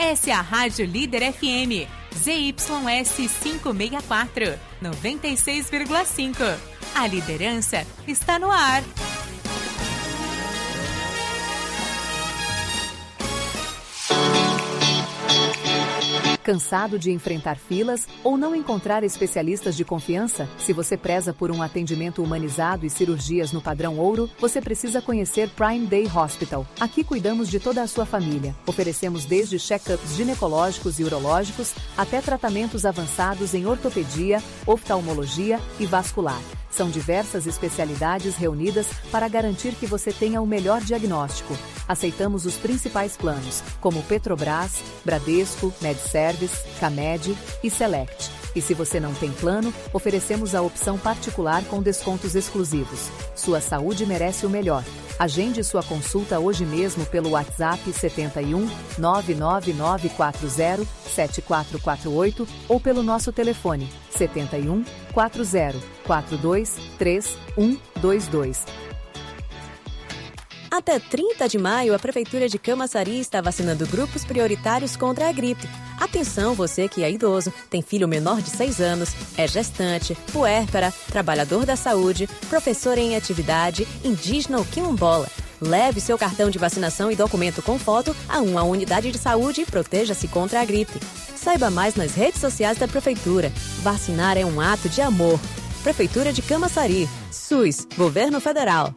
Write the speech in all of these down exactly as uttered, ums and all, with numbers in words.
Essa é a Rádio Líder F M, Z Y S quinhentos e sessenta e quatro, noventa e seis vírgula cinco. A liderança está no ar. Cansado de enfrentar filas ou não encontrar especialistas de confiança? Se você preza por um atendimento humanizado e cirurgias no padrão ouro, você precisa conhecer Prime Day Hospital. Aqui cuidamos de toda a sua família. Oferecemos desde check-ups ginecológicos e urológicos até tratamentos avançados em ortopedia, oftalmologia e vascular. São diversas especialidades reunidas para garantir que você tenha o melhor diagnóstico. Aceitamos os principais planos, como Petrobras, Bradesco, MedService, Camed e Select. E se você não tem plano, oferecemos a opção particular com descontos exclusivos. Sua saúde merece o melhor. Agende sua consulta hoje mesmo pelo WhatsApp setenta e um, nove nove nove quatro zero, sete quatro quatro oito ou pelo nosso telefone setenta e um, quatro zero, quatro dois três, um dois dois. Até trinta de maio, a Prefeitura de Camaçari está vacinando grupos prioritários contra a gripe. Atenção, você que é idoso, tem filho menor de seis anos, é gestante, puérpera, trabalhador da saúde, professor em atividade, indígena ou quilombola. Leve seu cartão de vacinação e documento com foto a uma unidade de saúde e proteja-se contra a gripe. Saiba mais nas redes sociais da Prefeitura. Vacinar é um ato de amor. Prefeitura de Camaçari. SUS, Governo Federal.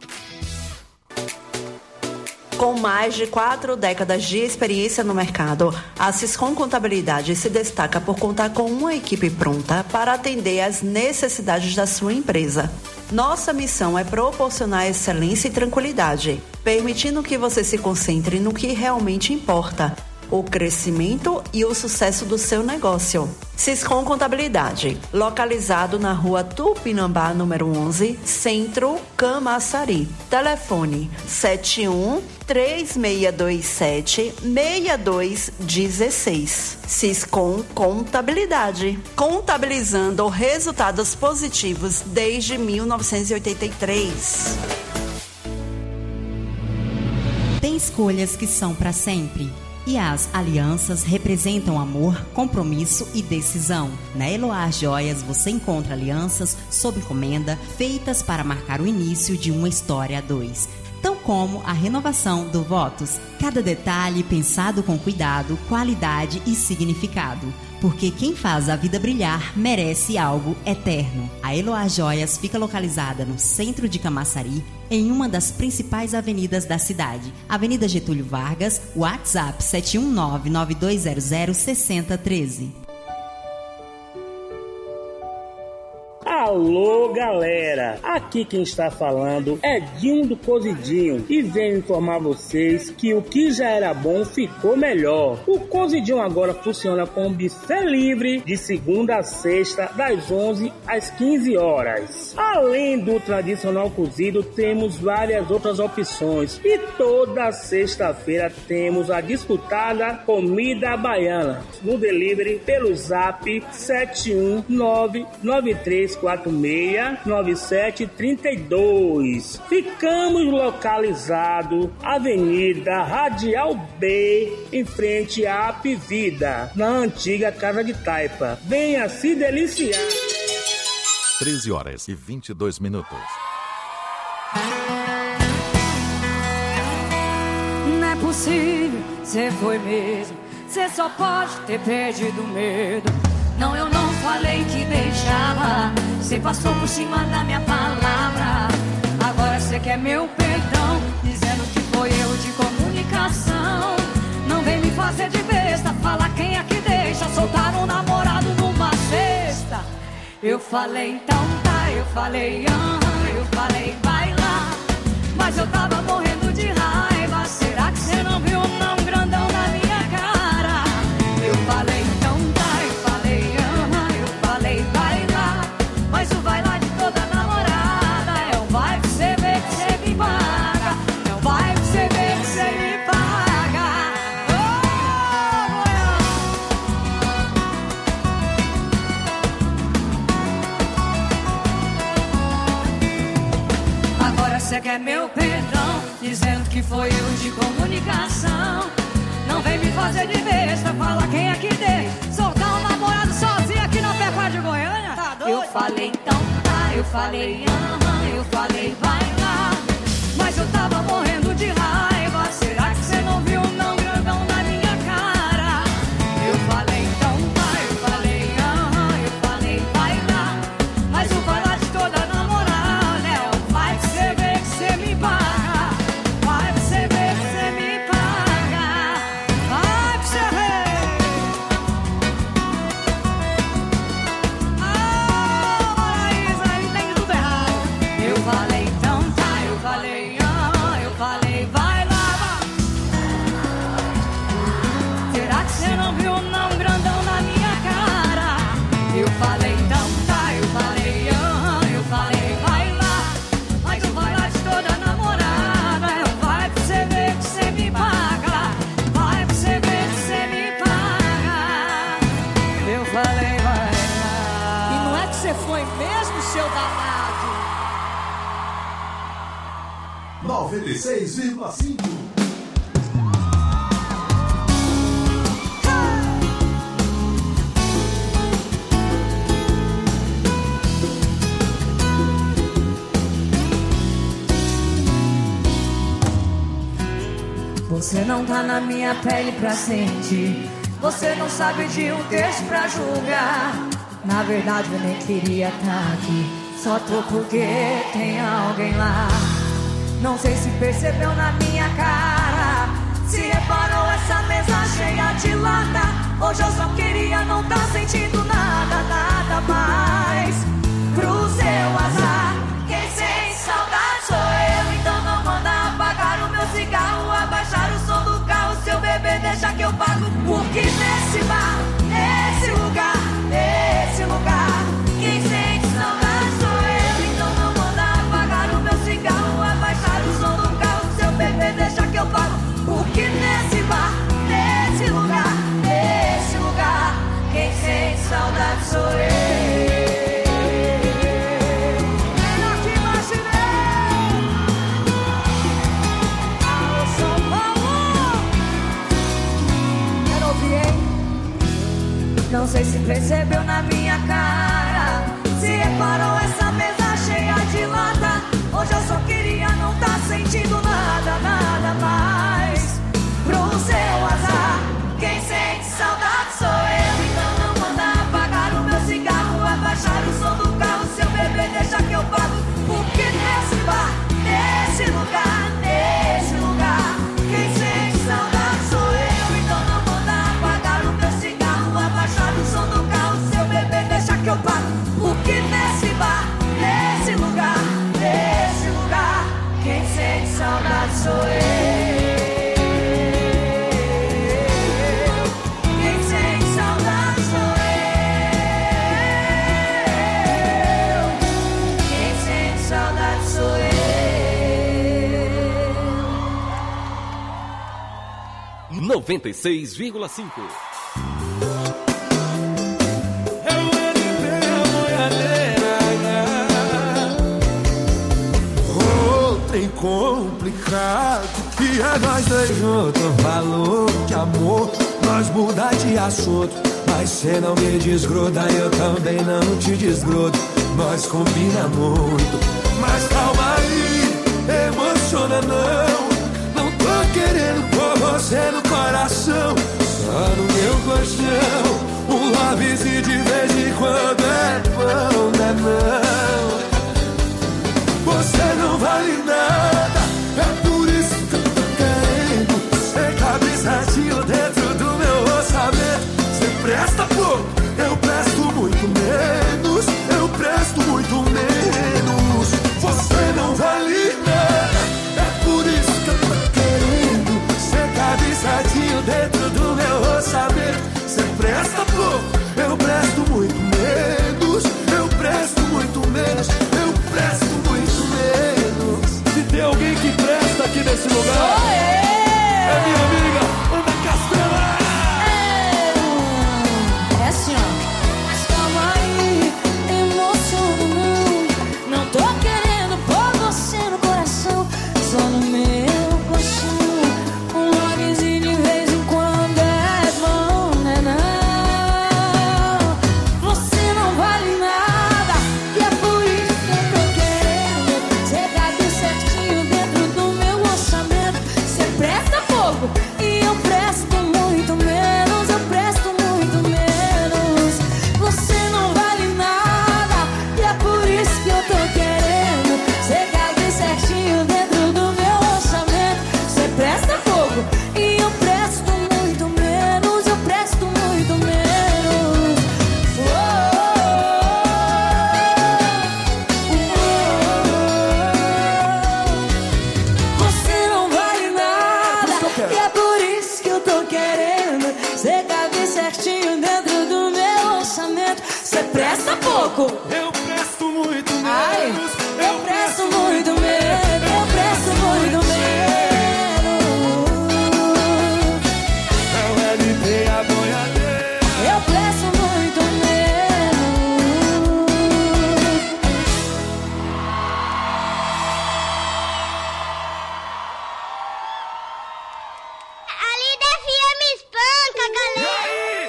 Com mais de quatro décadas de experiência no mercado, a Siscom Contabilidade se destaca por contar com uma equipe pronta para atender às necessidades da sua empresa. Nossa missão é proporcionar excelência e tranquilidade, permitindo que você se concentre no que realmente importa, o crescimento e o sucesso do seu negócio. Siscom Contabilidade, localizado na rua Tupinambá, número onze, Centro, Camaçari. Telefone sete um, três seis dois sete, seis dois um seis. Siscom Contabilidade, contabilizando resultados positivos desde mil novecentos e oitenta e três. Tem escolhas que são para sempre. E as alianças representam amor, compromisso e decisão. Na Eloá Joias você encontra alianças sob encomenda feitas para marcar o início de uma história a dois. Tão como a renovação do Votos. Cada detalhe pensado com cuidado, qualidade e significado. Porque quem faz a vida brilhar merece algo eterno. A Eloá Joias fica localizada no centro de Camaçari, em uma das principais avenidas da cidade. Avenida Getúlio Vargas, WhatsApp sete um nove, nove dois zero zero, seis zero um três. Alô, galera! Aqui quem está falando é Dinho do Cozidinho e venho informar vocês que o que já era bom ficou melhor. O Cozidinho agora funciona com buffet livre de segunda a sexta, das onze às quinze horas. Além do tradicional cozido, temos várias outras opções e toda sexta-feira temos a disputada comida baiana no delivery pelo zap sete um nove, nove três quatro seis, nove sete três dois. Ficamos localizados Avenida Radial B, em frente à Apivida, na antiga Casa de Taipa. Venha se deliciar. treze horas e vinte e dois minutos. Não é possível, você foi mesmo. Você só pode ter perdido o medo. Não, eu não falei que deixava. Você passou por cima da minha palavra. Agora você quer meu perdão, dizendo que foi erro de comunicação. Não vem me fazer de besta, fala quem é que deixa soltar um namorado numa sexta. Eu falei então tá, eu falei aham, eu falei vai lá. Mas eu tava morrendo de raiva. Será que você não viu não grandão na minha cara? Eu falei então tá, eu falei aham, eu falei vai lá. Mas o vai lá de toda namorada é o vai que você vê que você me paga. É o vai que você vê que você me paga. Oh, agora você quer meu perdão, dizendo que foi erro de comunicação. Não vem me fazer de besta. besta, fala quem é que dê. Soltar um namorado sozinho aqui na Pecuária de Goiânia? Tá doido? Eu falei então tá, eu falei aham, eu falei vai lá. Mas eu tava morrendo de raiva. Será que você não viu não grandão na minha cara? Eu falei então vai, eu falei aham, eu falei vai lá. Mas o falar de toda namorada é o vai que você vê que você me paga. Vai que você vê que você me paga. Vai que você vê. Ah, Maraísa, entende tudo errado. Eu falei então tá, eu falei aham, eu falei vai lá. Será que você não viu não grandão na minha cara? Eu falei então tá, eu falei aham, eu falei vai lá. Mas eu falar de toda namorada é o vai pra você ver que você me paga. Vai pra você ver que você me paga. Eu falei vai lá. E não é que você foi mesmo, seu danado? noventa e seis vírgula cinco. Você não tá na minha pele pra sentir. Você não sabe de um texto pra julgar. Na verdade eu nem queria tá aqui. Só tô porque tem alguém lá. Não sei se percebeu na minha cara. Se reparou essa mesa cheia de lata. Hoje eu só queria não tá sentindo nada, nada mais. Pro seu azar, quem sente saudade sou eu. Então não manda apagar o meu cigarro, abaixar o som do carro. Seu bebê deixa que eu pago. Porque nesse bar, nesse lugar, nesse lugar, quem sente saudade sou eu. Então não manda apagar o meu cigarro, abaixar o som do carro. Seu bebê deixa que eu pago. Porque nesse bar, nesse lugar, nesse lugar, quem sente saudade sou eu. Não sei se percebeu na minha cara. Se reparou essa mesa cheia de lata. Hoje eu só queria não tá sentindo nada, nada mais. Pro seu azar, quem sente saudade sou eu. Então não manda apagar o meu cigarro, abaixar o som do carro. Seu bebê deixa que eu pago. Porque nesse bar, nesse lugar, nesse lugar, quem sente saudade sou eu. Então não manda apagar o meu cigarro, abaixar o som do carro. Seu bebê deixa que eu pago. Porque nesse bar, nesse lugar, nesse lugar, quem sente saudade sou eu. Quem sente saudade sou eu. Quem sente saudade sou eu. noventa e seis vírgula cinco. Trem complicado que é nós dois juntos. Falou que amor nós muda de assunto, mas cê não me desgruda, eu também não te desgrudo. Nós combina muito, mas calma aí, emociona não. Não tô querendo pôr você no coração, só no meu colchão. Um lovezinho de vez em quando é bom, não é não. Você não vale nada, é por isso que eu tô querendo. Você cabe certinho dentro do meu orçamento. Você presta pouco, eu presto muito menos. Eu presto muito menos. Você não vale nada, é por isso louco. Eu presto muito menos. Ai, eu presto muito menos. Eu presto muito menos. Não é de ter a boiadeira. Eu presto muito menos. A Líder F M espanca, galera.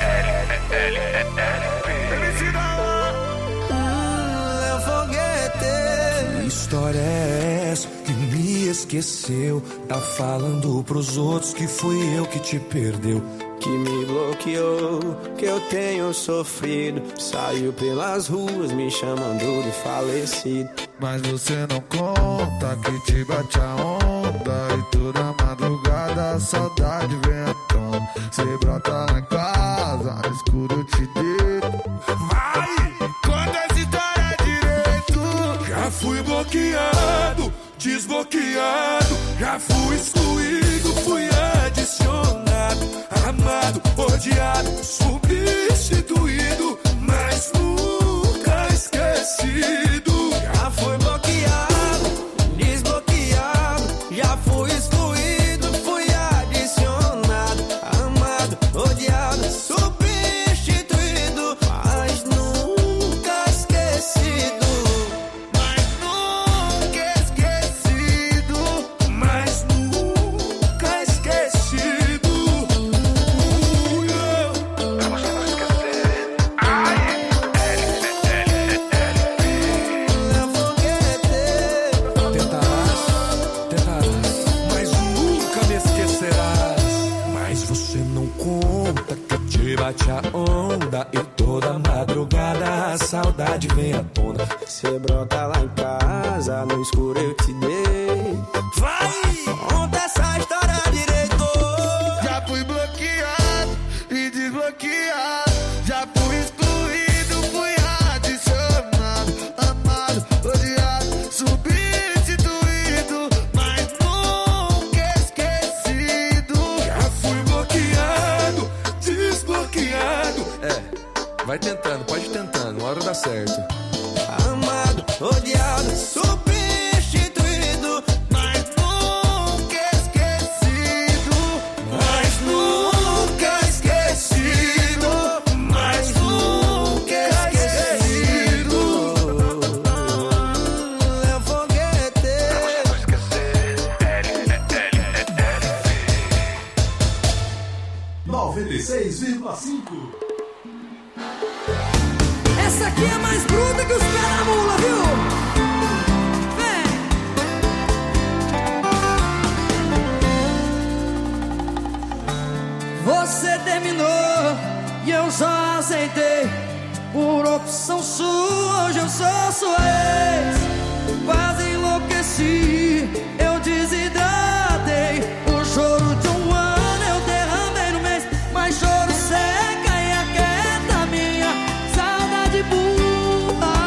Que história é essa que me esqueceu? Tá falando pros outros que fui eu que te perdeu, que me bloqueou, que eu tenho sofrido. Saiu pelas ruas me chamando de falecido. Mas você não conta que te bate a onda e toda madrugada a saudade vem à tona. Cê brota lá em casa, escuro eu te deito. Vai, conta essa história direito. Já fui bloqueado, desbloqueado, já fui excluído, fui adicionado, amado, odiado, substituído, mas nunca esquecido. Já fui bloqueado, desbloqueado, já fui excluído, fui adicionado, amado, odiado, substituído, mas nunca esquecido. Mas nunca esquecido, mas nunca esquecido. Uh, yeah. Pra você não esquecer. Ai, Tentarás, tentarás, mas nunca me esquecerás. Mas você não conta que te bate a onda e toda madrugada a saudade vem à tona. Cê brota lá em casa, no escuro eu te dei. Vai, conta essa história direito. Já fui bloqueado e desbloqueado, já fui excluído, fui adicionado, amado, odiado, substituído, mas nunca esquecido. Já fui bloqueado, desbloqueado. É, vai tentando, pode ir tentando, uma hora dá certo. Amado, odiado, substituído, mas nunca esquecido. Mas nunca esquecido, mas nunca esquecido. É foguete. Não esquecer. noventa e seis vírgula cinco. Essa aqui é mais bruta que os pés da mula, viu? Vem. Você terminou e eu só aceitei. Por opção sua, hoje eu sou sua ex. Quase enlouqueci, eu desidratei. O choro de um ano eu derramei no mês. Mas choro seca e aquieta minha saudade burra.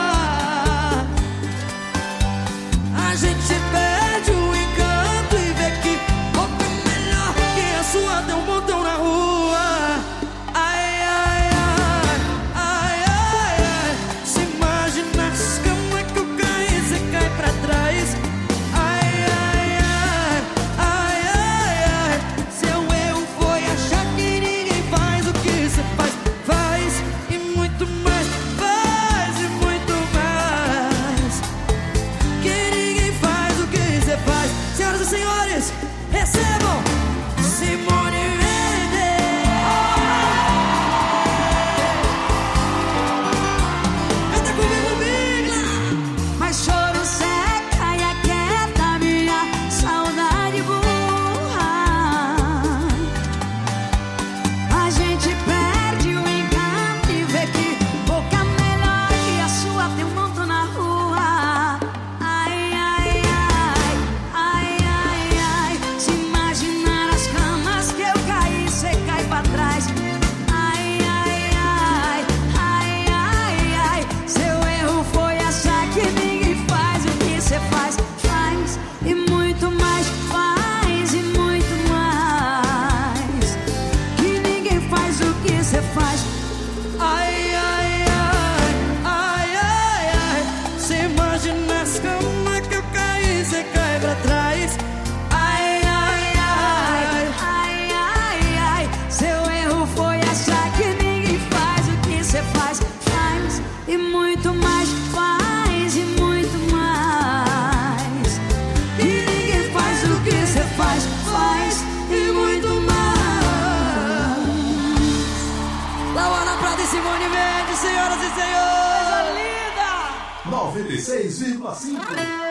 A gente perde o encanto e vê que roupa melhor que a sua tem um botão na rua. Ai, ai, ai, ai, ai, ai. Se imaginasse como é que eu caí, você cai pra trás. noventa e seis vírgula cinco.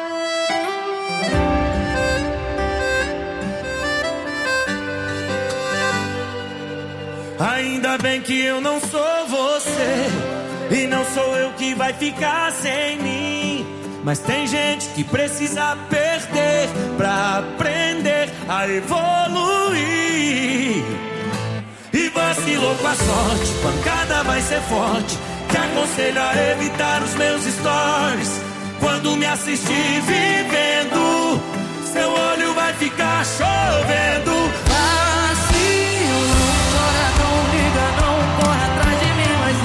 Ainda bem que eu não sou você, e não sou eu que vai ficar sem mim. Mas tem gente que precisa perder pra aprender a evoluir. E vacilou com a sorte, pancada vai ser forte. Te aconselho a evitar os meus stories. Quando me assistir vivendo, seu olho vai ficar chovendo. Vacilo, chora, não liga, não corre atrás de mim, mas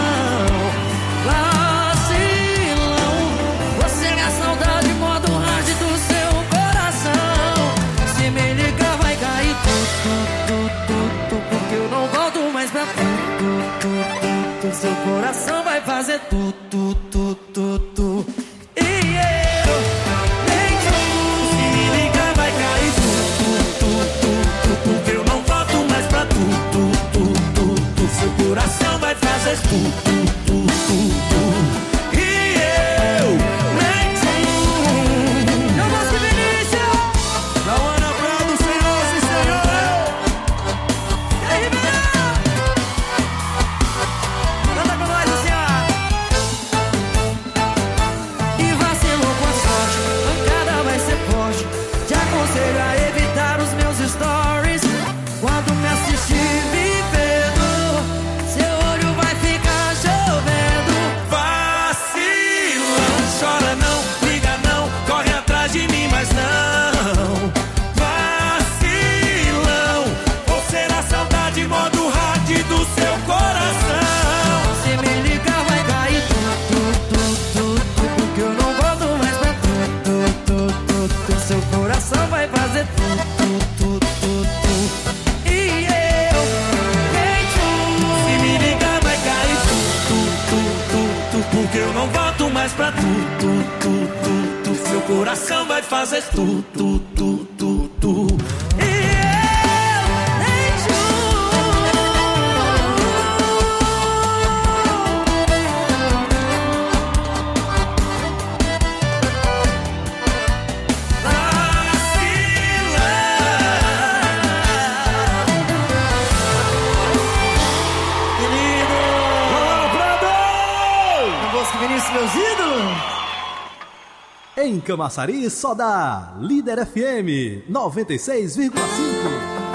não. Vacilão, você é a saudade, modo hard do seu coração. Se me ligar vai cair tudo, tudo, tudo, porque eu não volto mais pra tu, tu, tu, tu, tu. Seu coração vai fazer tudo, tudo, tudo, tudo. E eu nem tu. Se me ligar vai cair tudo, tudo, tudo, porque eu não volto mais pra tu, tu, tu, tu, tu. Seu coração vai fazer tudo, tudo, tudo. E eu nem tu. Eu vou se Vinícius. Da hora pra do Senhor, sim, Senhor. E aí, Ribeirão. Canta com nós assim, ó. E vacilou com a sorte, pancada vai ser forte. Te aconselho a evitar os meus stories. Quando me assistir vivendo, seu olho vai ficar chovendo. Vacilão, chora não, liga não, corre atrás de mim, mas não. Vacilão, ou será saudade, modo hard do seu coração. Se me ligar vai cair tudo, tudo, tudo, porque eu não volto mais pra tudo, tudo, tudo, tudo. Seu coração vai fazer tudo, tudo, tudo, tudo. E eu nem tu. Se me ligar vai cair tudo, tudo, tudo, porque eu não volto mais pra tudo, tudo, tudo. Seu coração vai fazer tudo, tudo, tudo. E eu nem tu. Vinícius, meus ídolos. Em Camaçari, só dá Líder F M noventa e seis vírgula cinco.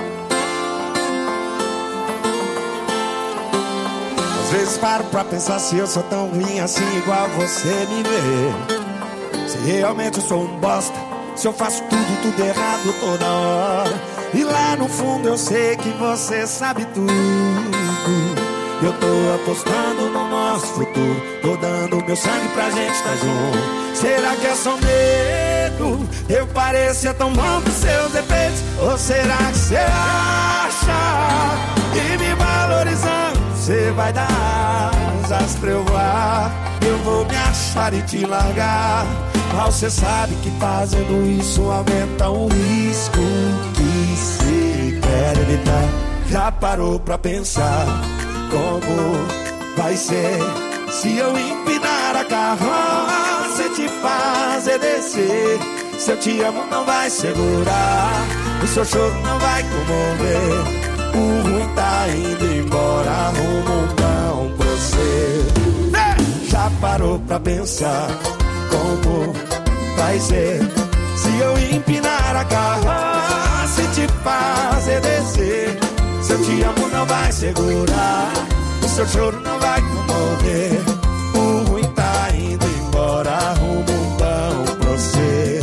Às vezes paro pra pensar se eu sou tão ruim assim igual você me vê. Se realmente eu sou um bosta, se eu faço tudo, tudo errado toda hora. E lá no fundo eu sei que você sabe tudo. Eu tô apostando no nosso futuro, tô dando meu sangue pra gente estar junto. Será que é só medo? Eu parecia tão bom pros seus defeitos. Ou será que você acha que me valorizando você vai dar asas pra eu voar? Eu vou me achar e te largar. Mas você sabe que fazendo isso aumenta um risco que se quer evitar. Já parou pra pensar como vai ser se eu empinar a carroça e te fazer descer? Se eu te amo não vai segurar, o seu choro não vai comover. O ruim tá indo embora, arruma um bom pra você. Já parou pra pensar como vai ser se eu empinar a carroça e te fazer descer? Se eu te amo não vai segurar, o seu choro não vai comover. O ruim tá indo embora, arruma um bom pra você.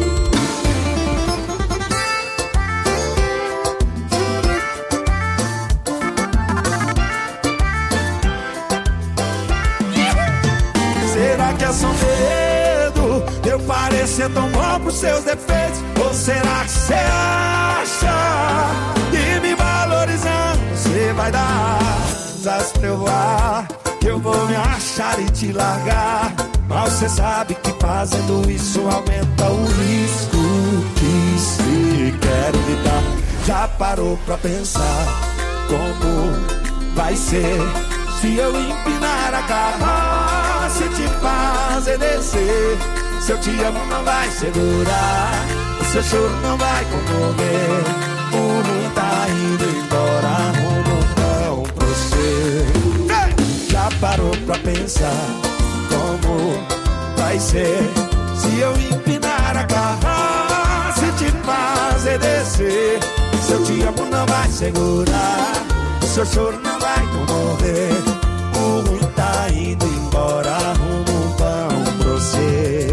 Será que é só medo? Eu parecer tão bom pros seus defeitos. Ou será que você acha que me valorizando você vai dar asas pra eu voar? Eu vou me achar e te largar. Mas você sabe que fazendo isso aumenta o risco que se quer evitar. Já parou pra pensar como vai ser se eu empinar a carroça se te fazer descer. Seu te amo não vai segurar, o seu choro não vai comover. O ruim tá indo embora, rumo não pra você. Já parou pra pensar como vai ser se eu empinar a carroça, se te fazer descer? Seu te amo não vai segurar, o seu choro não vai comover. O ruim tá indo embora, rumo um pão pra você.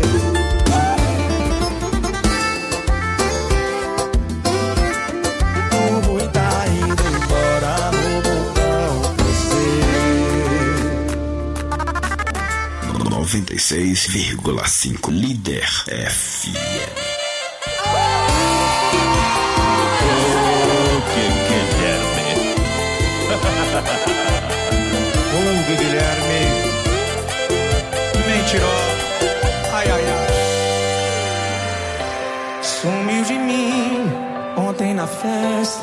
O ruim tá indo embora, rumo um pão pra você. noventa e seis vírgula cinco Líder F M. Hugo Guilherme mentirou, ai ai ai. Sumiu de mim ontem na festa,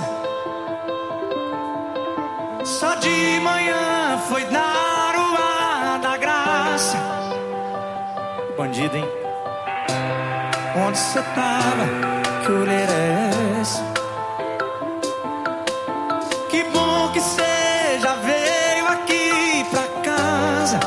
só de manhã foi dar o ar da graça. Bandido, hein? Onde cê tava? Que olhar é esse? Que bom que cê já veio aqui pra casa,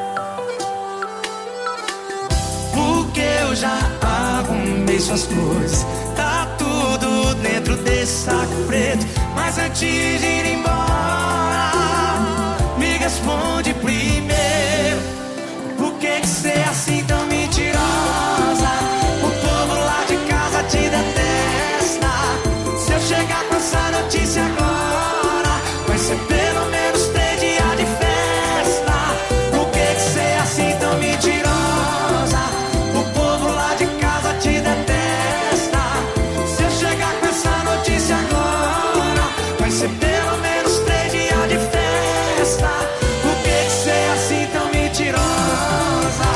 porque eu já arrumei suas coisas. Tá tudo dentro desse saco preto. Mas antes de ir embora, me responde primeiro: por que que cê é assim tão mentirosa? O povo lá de casa te detesta. Se eu chegar com essa notícia agora, vai ser pelo menos três dias de festa. Por que que cê é assim tão mentirosa? O povo lá de casa te detesta. Se eu chegar com essa notícia agora, vai ser pelo menos três dias de festa. Por que que cê é assim tão mentirosa?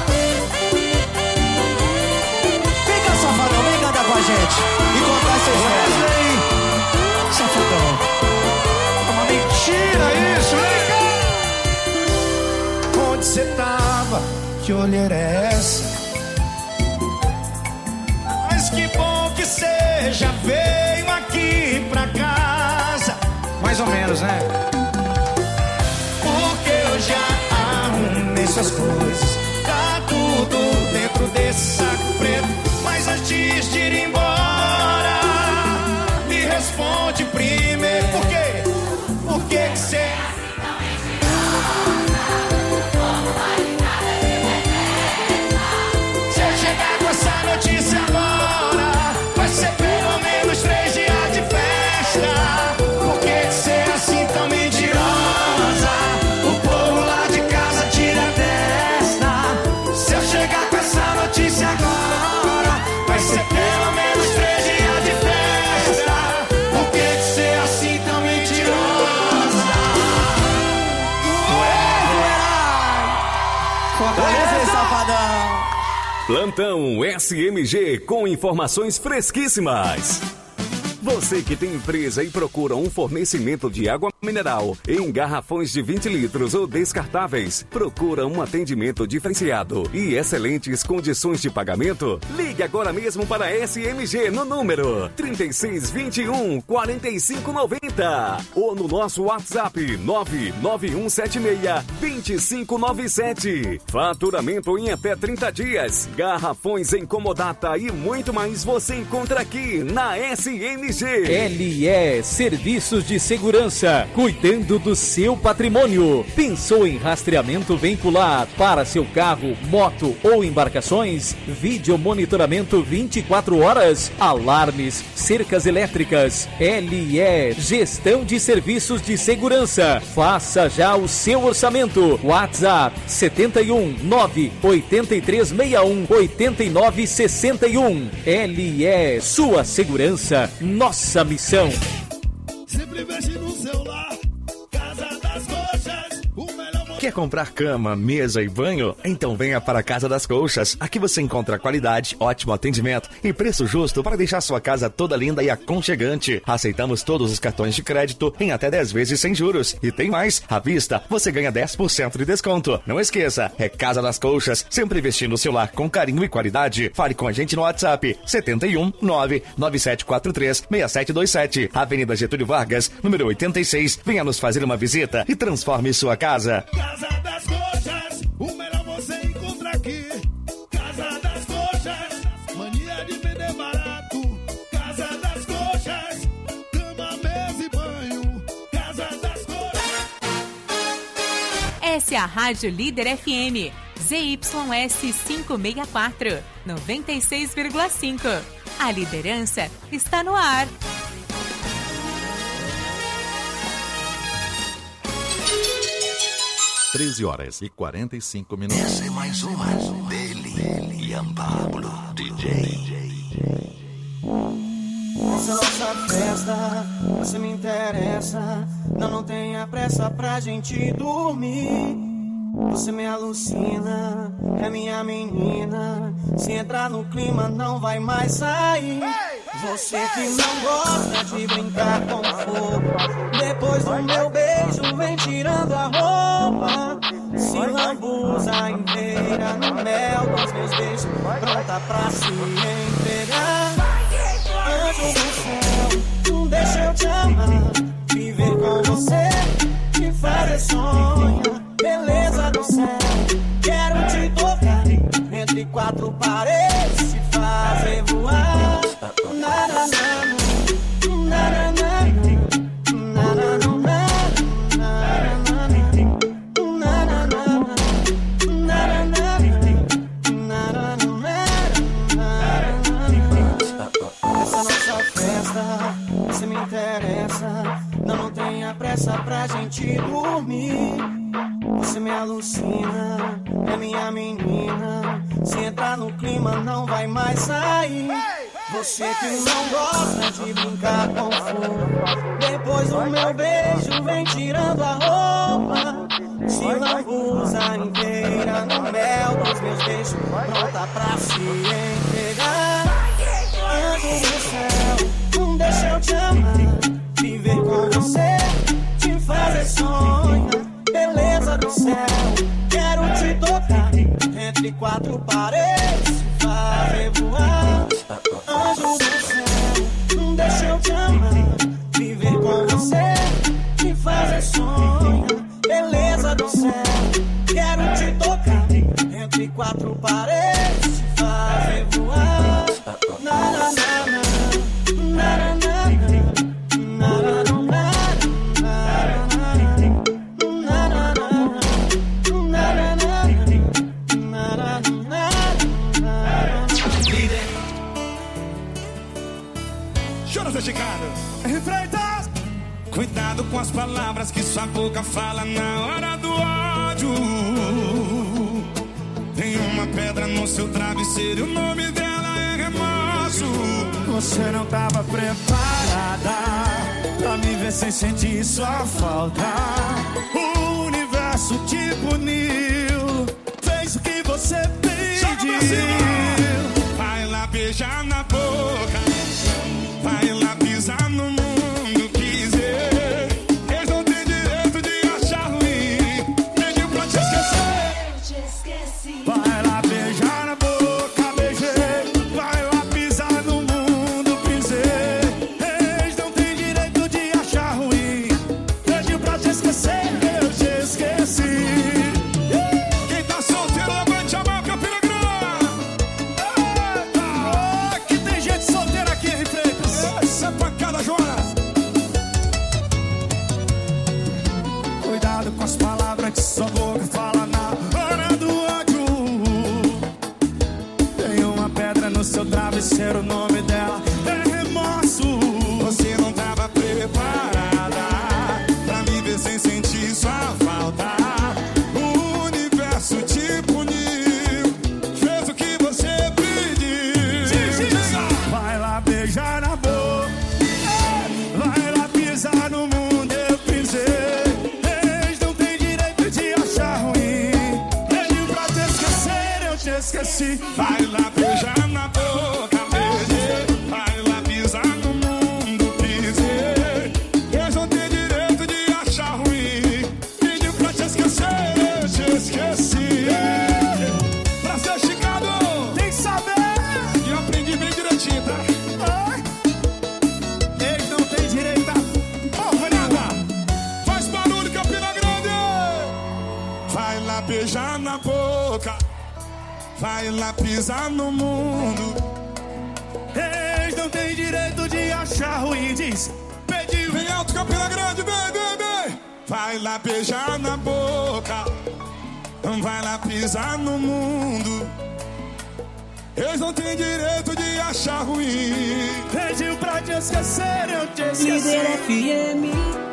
Vem cá, safadão, vem cantar com a gente e contar essa história. Safadão, é uma mentira isso, vem cá. Onde cê tava? Que olhar é essa? Mas que bom que cê já veio aqui pra casa. Mais ou menos, né? Porque eu já arrumei suas coisas. Tá tudo dentro desse saco preto. Mas antes de ir embora, me responde primeiro: por quê? Por que que cê... Se eu chegar com essa notícia agora, vai ser pelo menos três dias de festa. Por que que cê é assim tão mentirosa? O povo lá de casa tira a testa. Se eu chegar com essa notícia agora, vai ser pelo menos três dias de festa. Por que que cê é assim tão mentirosa? Ué, ué, fortaleza, safadão. Plantão S M G com informações fresquíssimas. Você que tem empresa e procura um fornecimento de água mineral em garrafões de vinte litros ou descartáveis, procura um atendimento diferenciado e excelentes condições de pagamento? Ligue agora mesmo para a S M G no número trinta e seis, vinte e um, quarenta e cinco, noventa ou no nosso WhatsApp nove nove um sete seis, dois cinco nove sete. Faturamento em até trinta dias, garrafões em comodata e muito mais você encontra aqui na S M G. L E Serviços de Segurança, cuidando do seu patrimônio. Pensou em rastreamento veicular para seu carro, moto ou embarcações? Vídeo monitoramento vinte e quatro horas, alarmes, cercas elétricas. L E Gestão de Serviços de Segurança. Faça já o seu orçamento. WhatsApp setenta e um, nove oitenta e três sessenta e um, oitenta e nove sessenta e um. L E, sua segurança, nossa missão. Sempre investe no celular, Casa das Coxas, o melhor Quer comprar cama, mesa e banho? Então venha para a Casa das Colchas. Aqui você encontra qualidade, ótimo atendimento e preço justo para deixar sua casa toda linda e aconchegante. Aceitamos todos os cartões de crédito em até dez vezes sem juros. E tem mais, à vista você ganha dez por cento de desconto. Não esqueça, é Casa das Colchas, sempre vestindo o seu lar com carinho e qualidade. Fale com a gente no WhatsApp sete um nove nove sete quatro três seis sete dois sete, Avenida Getúlio Vargas, número oitenta e seis. Venha nos fazer uma visita e transforme sua casa. Casa das Coxas, o melhor você encontra aqui. Casa das Coxas, mania de vender barato. Casa das Coxas, cama, mesa e banho. Casa das Coxas. Essa é a Rádio Líder F M, Z Y S quinhentos e sessenta e quatro, noventa e seis vírgula cinco. A liderança está no ar. treze horas e quarenta e cinco minutos. Essa é mais uma dele, Ian Pablo, D J. Essa nossa festa, você me interessa. Não, não tenha pressa pra gente dormir. Você me alucina, é minha menina. Se entrar no clima não vai mais sair. Você que não gosta de brincar com fogo, depois do meu beijo vem tirando a roupa. Se lambuza inteira no mel dos meus beijos, pronta pra se entregar. Anjo do céu, deixa eu te amar, viver com você, te fazer sonhar. Beleza do céu, quero te tocar, entre quatro paredes, te fazer voar. Na, na, na, na, na, na, na, na, na, essa nossa festa, você me interessa. Não, não tenha pressa pra gente dormir. Você me alucina, é minha menina. Se entrar no clima não vai mais sair. Você que não gosta de brincar com fogo, depois do meu beijo vem tirando a roupa. Se lambuza inteira no mel dos meus beijos, pronta pra se entregar. Anjo do céu, deixa eu te amar, viver com você, te fazer sonhar. Beleza do céu, quero te tocar, entre quatro paredes, te fazer voar. Anjo do céu, deixa eu te amar, viver com você, te fazer sonhar. Beleza do céu, quero te tocar, entre quatro paredes, te fazer voar. Na, na, na, na, na, na, na, na, na, na. Freitas, cuidado com as palavras que sua boca fala na hora do ódio. Tem uma pedra no seu travesseiro, o nome dela é remorso. Você não tava preparada pra me ver sem sentir sua falta. O universo te puniu, fez o que você pediu. Vai lá beijar na boca, vai lá pisar no mundo quiser. Eles não têm direito de achar ruim, pediu pra te esquecer. Eu te esqueci. Vai lá beijar na boca, beijei. Vai lá pisar no mundo, pisei. Eles não têm direito de achar ruim, pediu pra te esquecer. Eu te esqueci. Quem tá solteiro, levante a mão, Campina Grande. Eita, aqui tem gente solteira aqui, Freitas. Essa pancada, Jonas. Cuidado com as palavras que sua boca fala na hora do ódio. Tem uma pedra no seu travesseiro, o nome dela é remorso. Você não tava preparada pra me ver sem sentir sua falta. O universo te puniu, fez o que você pediu. Vai lá beijar na boca, vai lá pisar no mundo, eu pisei. Eles não têm direito de achar esqueci. Vai lá beijar na boca, beijei. Vai lá pisar no mundo, pisei. Eles não têm direito de achar ruim. Pediu pra te esquecer, eu te esqueci. Pra ser chicado, tem que saber. E eu aprendi bem direitinho, tá? Ai. Eles não têm direito a porra nada. Faz barulho, Campina Grande. Vai lá beijar na boca. Vai lá pisar no mundo. Eles não têm direito de achar ruim. Diz, pediu. Vem alto, Campina Grande, vem, vem, vem. Vai lá beijar na boca. Vai lá pisar no mundo. Eles não têm direito de achar ruim. Pediu pra te esquecer, eu te esqueci. Líder F M.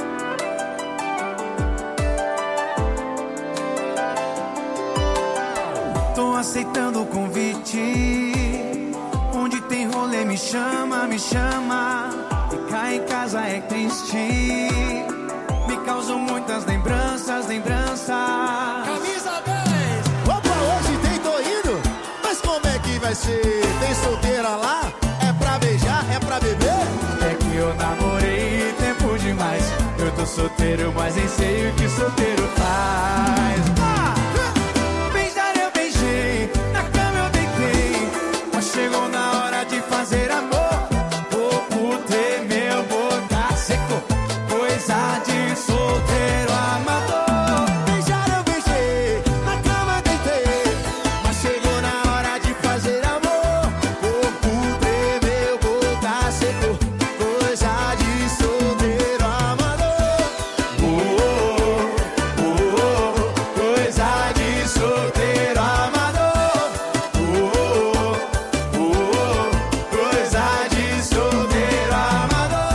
Tô aceitando o convite. Onde tem rolê me chama, me chama. Ficar em casa é triste. Me causam muitas lembranças, lembranças. Camisa dez. Opa, hoje tem tô indo. Mas como é que vai ser? Tem solteira lá? É pra beijar? É pra beber? É que eu namorei tempo demais. Eu tô solteiro, mas nem sei o que solteiro faz. Ah! Beijar eu beijei, na cama eu deitei. Mas chegou na hora de fazer amor. Vou ter meu boca seco. Coisa de solteiro amador. Beijar eu beijei, na cama deitei. Mas chegou na hora de fazer amor. Corpo tremeu, boca seco. Coisa de solteiro amador. Oh, oh, oh, oh. Coisa de solteiro amador. Oh, oh, oh. Coisa de solteiro amador.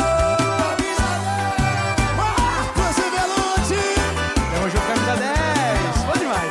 Marcos e Belucci. Tamo junto, camisa dez. Bom demais.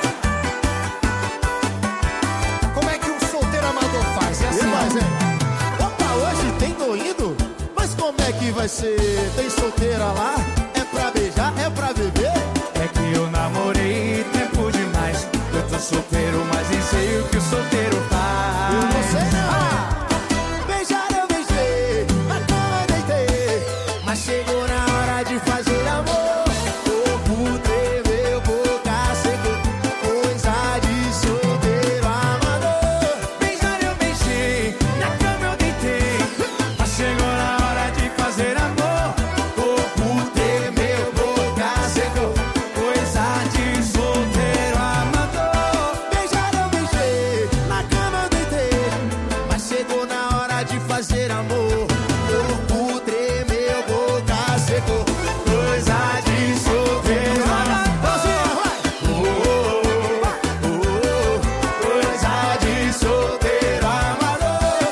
Como é que um solteiro amador faz? É assim, mas é. Opa, hoje tem tô indo. Mas como é que vai ser? Tem solteira lá? É pra beijar? É pra beber? É que eu namorei tempo demais. Eu tô solteiro, mas nem sei o que o solteiro faz. Eu não sei não. Ah, beijar eu beijei, na cama deitei. Mas chegou na hora de fazer amor. Corpo tremeu, boca seco. Coisa de solteiro amador. Beijar eu beijei, na cama eu deitei. Mas chegou na hora de fazer amor. Corpo tremeu, boca seco. Coisa de solteiro amador. Beijar eu beijei, na cama eu deitei. Mas chegou na hora de fazer amor. Corpo tremeu, boca seco. Coisa de solteiro amador. Oh, oh, oh. Coisa de solteiro amador.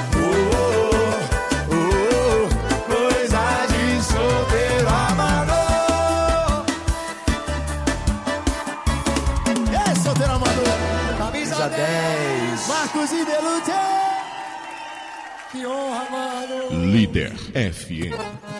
Oh, oh, oh. Coisa de solteiro amador. É solteiro amador. Camisa dez. Marcos e Belucci. Que honra, mano. Líder F M.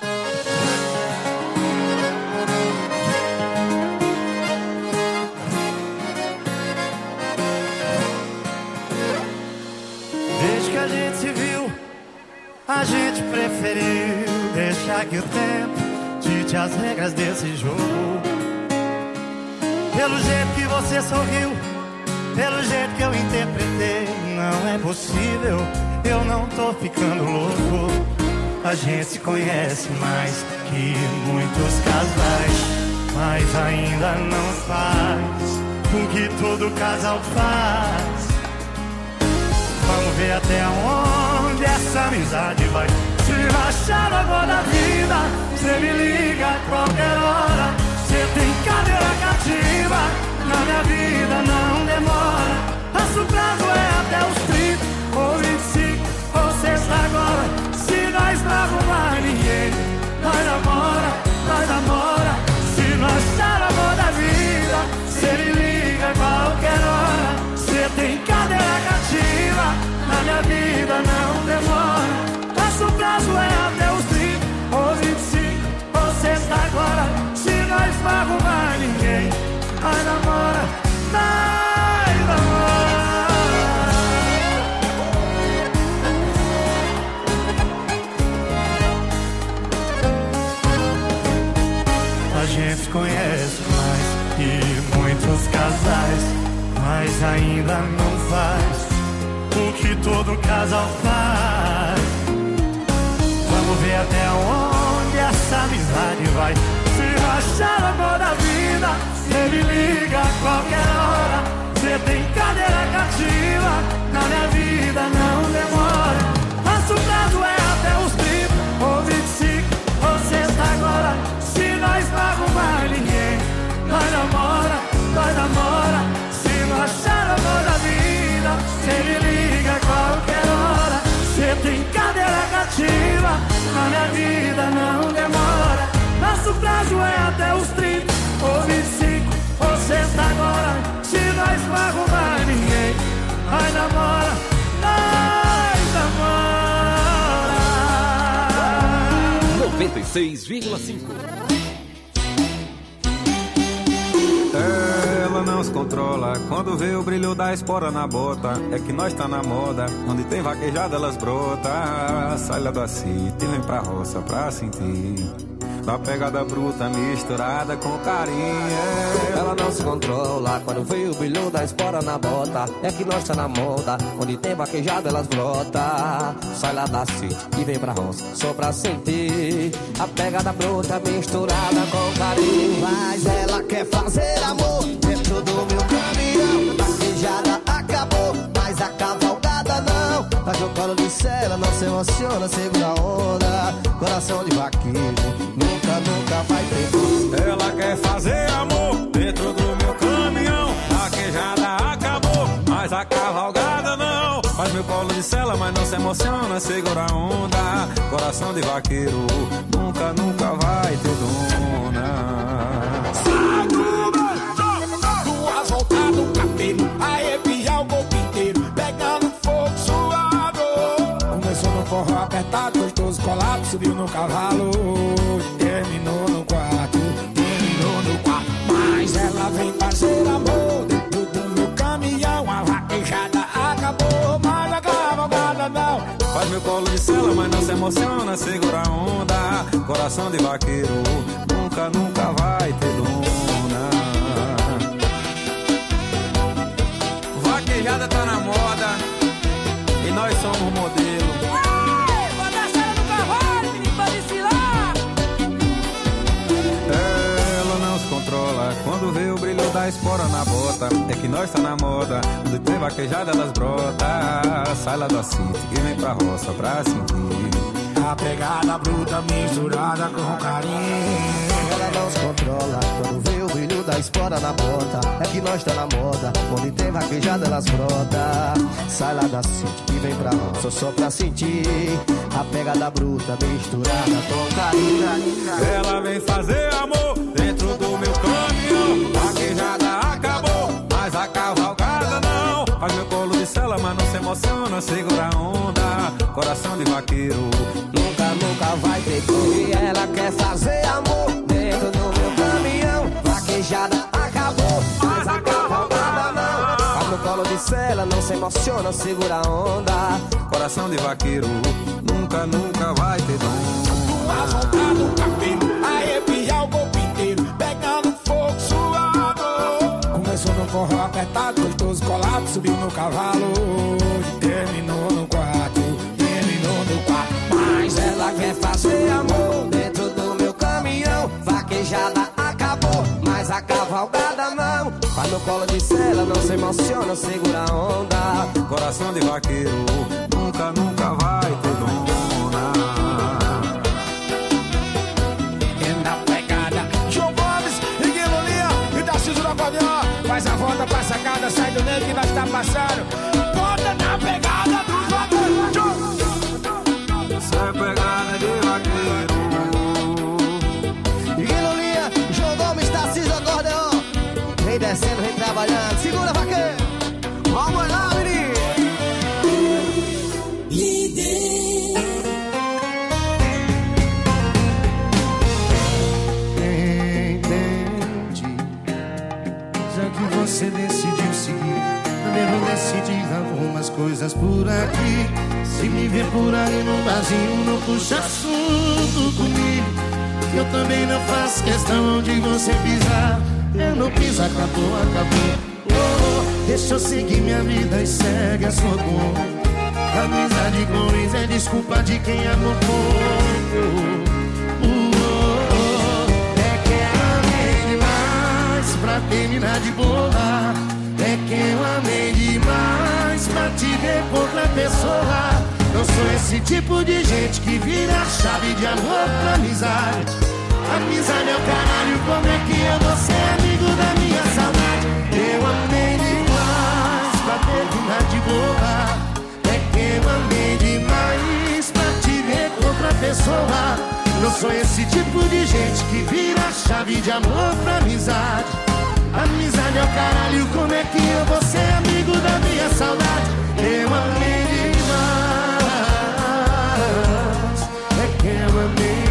Desde que a gente se viu, a gente preferiu deixar que o tempo dite as regras desse jogo. Pelo jeito que você sorriu, pelo jeito que eu interpretei, não é possível, eu não tô ficando louco. A gente se conhece mais que muitos casais, mas ainda não faz o que todo casal faz. Vamos ver até onde essa amizade vai. Se rachar no amor da vida, cê me liga a qualquer hora. Cê tem cadeira cativa, na minha vida não demora. Nosso prazo é até os trinta, ou vinte e cinco, ou sexta agora. Se nós não arrumar ninguém, nós namora, nós namora. Se nós achar o amor da vida, cê me liga a qualquer hora. Cê tem cadeira cativa, na minha vida não demora. Nosso prazo é até os trinta, ou vinte e cinco, ou sexta agora. Se nós não arrumar ninguém, nós namora, nós namora. gente se conhece mais que muitos casais, mas ainda não faz o que todo casal faz. Vamos ver até onde essa amizade vai. Se rachar a mão da vida, cê me liga a qualquer hora. Cê tem cadeira cativa, na minha vida não demora. Nosso prazo é até os trinta ou vinte e cinco ou sexta agora. Se nós não arrumar ninguém, nós namora, nós namora. Se não achar a mão da vida, cê me liga a qualquer hora. Cê tem cadeira cativa, na minha vida não demora. Nosso prazo é até os trinta ou vinte e cinco ou sexta agora. Se nós não arrumar ninguém, nós namora, nós namora. noventa e seis vírgula cinco. Ela não se controla quando vê o brilho da espora na bota. É que nós tá na moda, onde tem vaquejada elas brota. Sai lá do sítio e vem pra roça pra sentir da pegada bruta misturada com carinho. Ela não se controla quando vê o brilho da espora na bota. É que nós tá na moda, onde tem vaquejada elas brota. Sai lá da city e vem pra roça só pra sentir a pegada bruta misturada com carinho. Mas ela quer fazer amor dentro do meu caminhão. Vaquejada acabou, mas a cavalgada não. Faz o colo de cela, não se emociona, segura a onda. Coração de vaqueiro, nunca, nunca vai ter dor. Ela quer fazer amor dentro do meu caminhão. Vaquejada acabou, mas a cavalgada não. Faz meu colo de cela, mas não se emociona, segura a onda. Coração de vaqueiro, nunca, nunca vai ter dona. Sai do meu, duas voltas no cabelo, arrepiar o corpo inteiro, pegando fogo suado. Começou no forró apertado, gostoso colado, subiu no cavalo, terminou no quarto, terminou no quarto. Mas ela vem fazer amor dentro do meu caminhão. A vaquejada acabou, mas a cavalgada não. Faz meu colo de cela, mas não se emociona, segura a onda. Coração de vaqueiro, nunca, nunca vai ter dona. Vaquejada tá na moda e nós somos modelo. Ela não se controla quando vê o brilho da espora na bota. É que nós tá na moda, onde tem vaquejada elas brota. Sai lá do sítio e vem pra roça pra sentir a pegada bruta misturada com carinho. Ela não se controla quando vê o brilho da espora na bota. É que nós tá na moda, onde tem vaquejada elas brota. Sai lá da city e vem pra roça só pra sentir a pegada bruta misturada com carinho. Ela vem fazer amor dentro do meu caminhão. Vaquejada acabou, mas a cavalgada não. Faz meu colo de cela, mas não se emociona, segura a onda. Coração de vaqueiro, nunca, nunca vai ter cor. E ela quer fazer amor dentro do meu caminhão. Vaquejada acabou, mas a cavalgada não. Faz no colo de cela, não se emociona, segura a onda. Coração de vaqueiro, nunca, nunca vai ter dom. Duas voltas no cabelo, arrepiar o corpo inteiro, pegando fogo suado. Começou no forró apertado, gostoso colado, subiu no cavalo, terminou no quarto, terminou no quarto. Mas ela quer fazer amor dentro do meu caminhão. Vaquejada acabou, mas a cavalgada não. Faz no colo de cela, não se emociona, segura a onda. Coração de vaqueiro, nunca, nunca vai ter dona. E na pegada, João Gomes e Guilherme e Tarcísio do Acordeão. Faz a volta pra sacada, sai do meio que nós tá passando. Bota na pegada dos vaqueiros. Isso é pegada de vaqueiro. Guilherme, João Gomes, Tarcísio do Acordeão. Vem descendo, vem trabalhando. Segura, vaqueiro. Vamos lá, menino. Entendi. Já que você decidiu seguir, eu devo decidir algumas coisas por aqui. Se me ver por aí no barzinho, não puxa assunto comigo. que eu também não faço questão de você pisar. Eu não piso, acabou, acabou. Oh, oh, deixa eu seguir minha vida e segue a sua conta. Amizade com ex é desculpa de quem amou pouco. Oh, oh, oh, é que eu amei demais pra terminar de boa. É que eu amei demais pra te ver com outra pessoa. Eu sou esse tipo de gente que vira a chave de amor pra amizade. Amizade é o caralho, como é que eu vou ser amigo da minha saudade? Eu amei demais pra terminar de boa. É que eu amei demais pra te ver com outra pessoa. Eu sou esse tipo de gente que vira a chave de amor pra amizade. Amizade é o caralho, como é que eu vou ser amigo da minha saudade? Eu amei demais. É que eu amei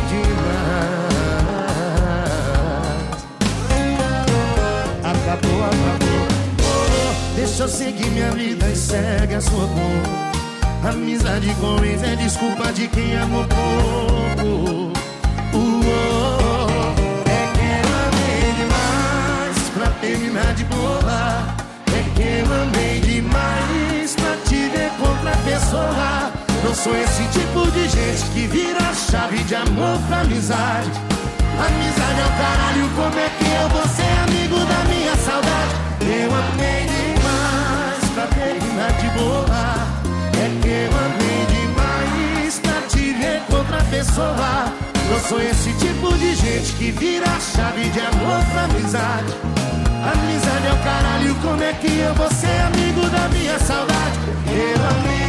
demais. Acabou, acabou. Oh, deixa eu seguir minha vida e segue a sua cor. Amizade com ex é desculpa de quem amou pouco. Oh, oh, é que eu amei demais pra terminar de boa. É que eu amei demais pra te ver com outra pessoa. Eu sou esse tipo de gente que vira a chave de amor pra amizade. Amizade é o caralho, como é que eu vou ser amigo da minha saudade? Eu amei demais pra terminar de boa. É que eu amei demais pra te ver com outra pessoa. Eu sou esse tipo de gente que vira a chave de amor pra amizade. Amizade é o caralho, como é que eu vou ser amigo da minha saudade? Eu amei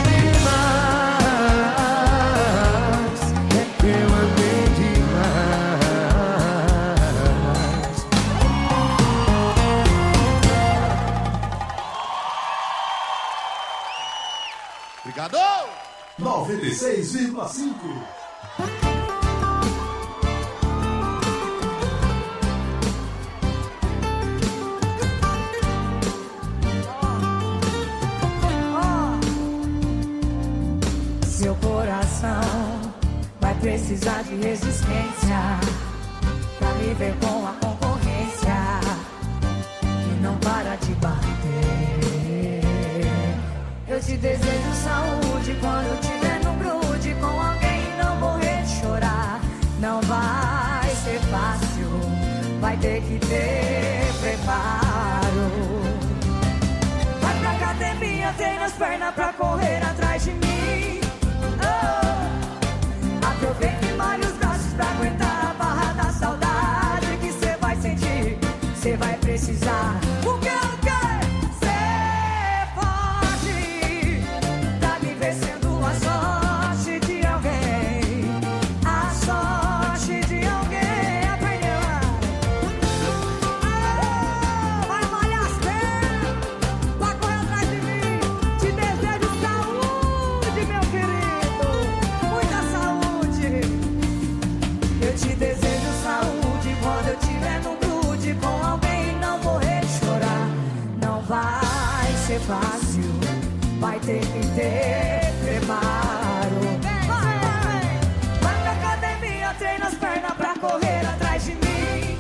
demais. É que eu amei demais. Obrigado! noventa e seis vírgula cinco. Seu coração vai precisar de resistência pra me ver com a concorrência e não para de bater. Eu te desejo saúde quando eu tiver no grude com alguém e não morrer de chorar. Não vai ser fácil, vai ter que ter preparo. Vai pra academia, treina as pernas pra correr atrás de mim. Oh, aproveita e malha os braços pra aguentar a barra da saudade que cê vai sentir, cê vai precisar. O que eu quero, cê pode, pra me ver sendo a sorte de alguém, a sorte de alguém. Aprendeu? Oh, vai malhar as pernas pra correr atrás de mim. Te desejo saúde, meu querido, muita saúde. Eu te desejo saúde quando eu tiver no grude com alguém e não morrer de chorar. Não vai ser fácil, vai ter que ter preparo. Vai, vai, vai pra academia, treina as pernas pra correr atrás de mim.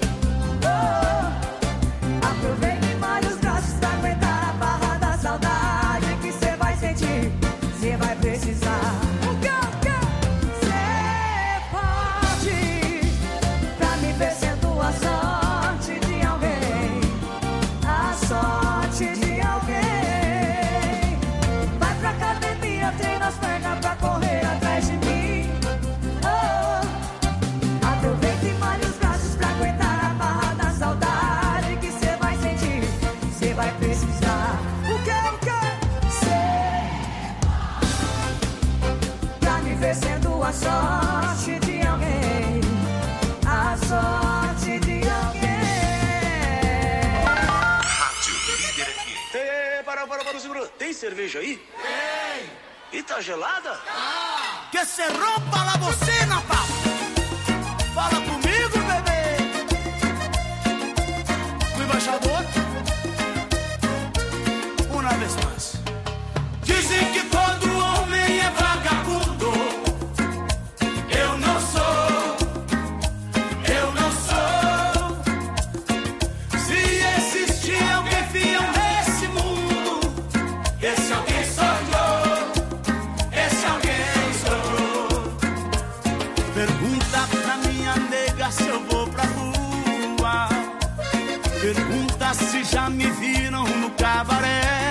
Oh, aproveita e malha os braços pra aguentar a barra da saudade que cê vai sentir, cê vai precisar. O que eu quero, cê pode, pra me ver sendo a sorte de alguém, a sorte de alguém. Vai pra academia, treina as pernas pra correr atrás de mim. Oh, aproveita e malha os braços pra aguentar a barra da saudade que cê vai sentir, cê vai precisar. O que eu quero, cê pra me ver sendo a sorte de alguém, a sorte de alguém. Ei, para, para, para, segura. Tem cerveja aí? Tem. E tá gelada? Ah. Que se rompa la bocina, papo. Fala comigo, bebê. O embaixador. Uma vez mais. Dizem que todo homem é vagabundo. Eu não sou. já me viram no cabaré.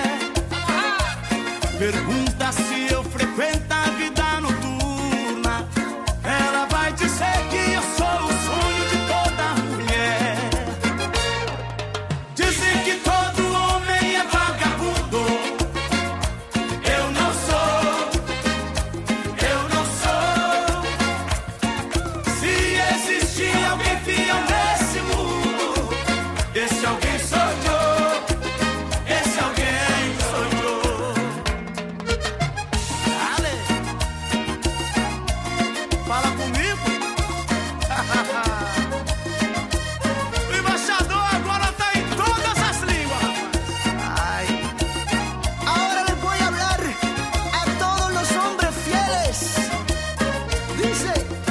Pergunta se eu frequento a vida noturna. Ela vai dizer que eu sou o sonho de toda mulher. Dizem que todo homem é vagabundo. Eu não sou, eu não sou. Se existir alguém fiel nesse mundo, esse alguém sou eu. Esse alguém sou eu. Dale. Fala comigo. O embaixador agora tá em todas as línguas, rapaz. Ay. Ahora les voy a hablar a todos los hombres fieles. Dice,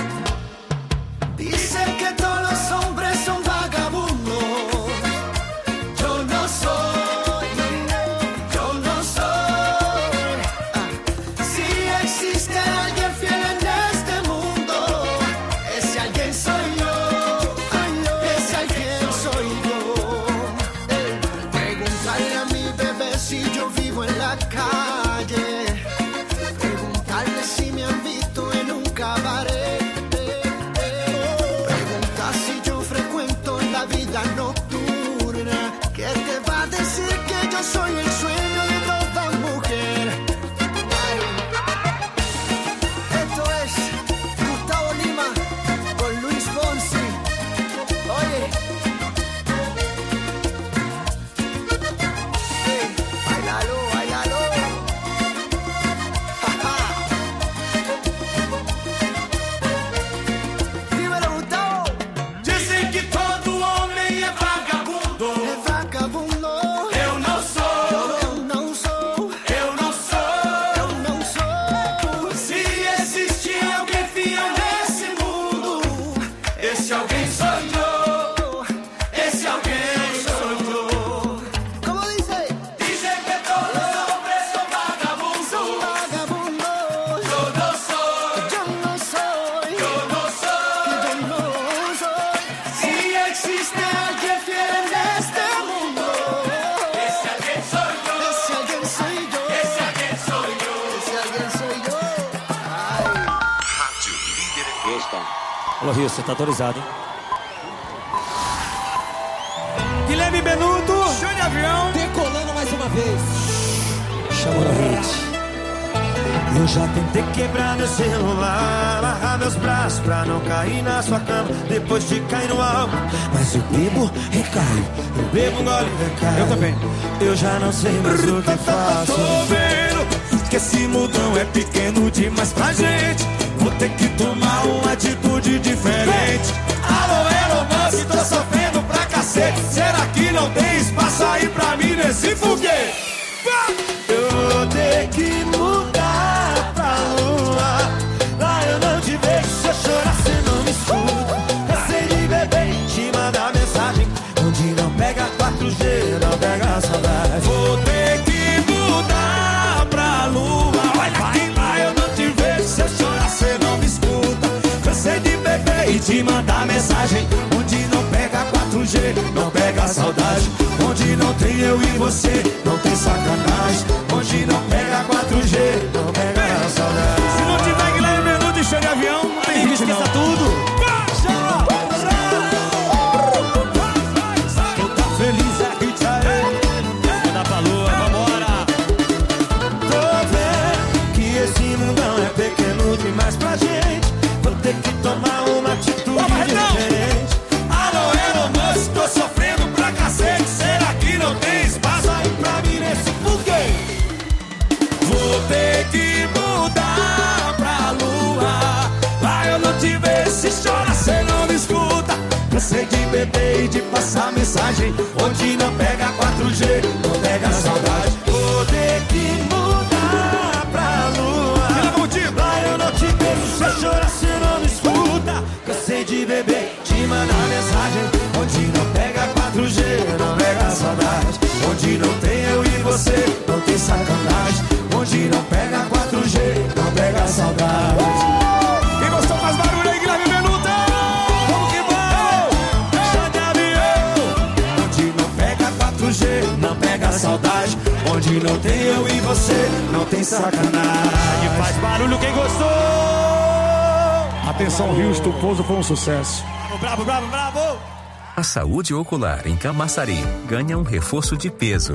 Dicen que todos los hombres son vagabundos. Yo no soy, yo no soy. Si existe alguien fiel en este mundo, ese alguien soy yo. Ese alguien soy yo. preguntarle a mi bebé si yo vivo en la calle. Preguntarle si me han visto en un cabaret. Preguntar si yo frecuento la vida nocturna. ¿Qué te va a decir que yo soy el sueño de toda mujer? Ay. Esto es Gustavo Lima con Luis Fonsi. Oye. Ey, bailalo, bailalo. Ajá. Dímelo, Gustavo. Dizem que todo homem é vagabundo. Es vagabundo. Eu não sou, Eu não sou. eu não sou. Eu não sou. Se existir alguém fiel nesse mundo, esse alguém sou eu. Esse alguém sou eu. ¿Cómo dice? Dizem que todos os hombres são vagabundos. Son vagabundos. Eu não sou, Yo no soy. eu não sou. Yo no soy. Se existe alguém fiel neste mundo, esse alguém sou eu. Ese alguien soy yo. Esse alguém sou eu. Ese alguien soy yo. Ay. Alô, Rio, você tá autorizado, hein? Guilherme Benuto, show de avião. Decolando mais uma vez. Chama no hit. Eu já tentei quebrar meu celular, amarrar meus braços pra não cair na sua cama depois de cair no álcool. Mas eu bebo, recaio, eu bebo, engole, recaio. Eu também. Eu já não sei mais o que faço. Tô vendo que esse mundão é pequeno demais pra gente. Vou ter que tomar uma atitude diferente. Alô, Elon Musk, tô sofrendo pra cacete. Será que não tem espaço aí pra mim nesse foguete? Eu vou ter que mudar pra lua. Lá eu não te vejo, se eu chorar cê não me escuta. Cansei de beber e te mandar mensagem onde não pega quatro G, não pega saudade. Vou ter que mudar pra lua. Olha que lá eu não te vejo, se eu chorar cê não me escuta. Cansei de beber e te mandar mensagem onde não pega quatro G, não pega saudade. Onde não tem eu e você, não tem sacanagem. Onde não pega quatro G, não pega saudade. Se não tiver Guilherme Benuto e show de avião, não tem hit, esqueça tudo. Quem tá feliz é que tá aí. Vou dar pra lua, vambora. Tô vendo que esse mundão é pequeno demais pra gente. Vou ter que tomar uma atitude diferente. Alô, Elon Musk, tô sofrendo pra cacete. Será que não tem espaço aí pra mim nesse foguete? Vou ter que mudar pra lua. Lá eu não te vejo, se chora cê não me escuta. Cansei de beber e de passar mensagem onde não pega quatro G, não pega saudade. Vou ter que mudar pra lua. Lá eu não te vejo, se chora cê não me escuta. Cansei de beber, te mandar mensagem onde não pega quatro G, não pega saudade. Onde não tem eu e você, não tem sacanagem. Onde não pega quatro G, não pega saudade. Quem gostou faz barulho aí, Guilherme Benuto. Vamos que vamos. Show de avião. Onde não pega quatro G, maldade. Onde não tem eu e você, não tem sacanagem. Faz barulho quem gostou. Atenção, Houston, o pouso foi um sucesso. Bravo, bravo, bravo. A saúde ocular em Camaçari ganha um reforço de peso.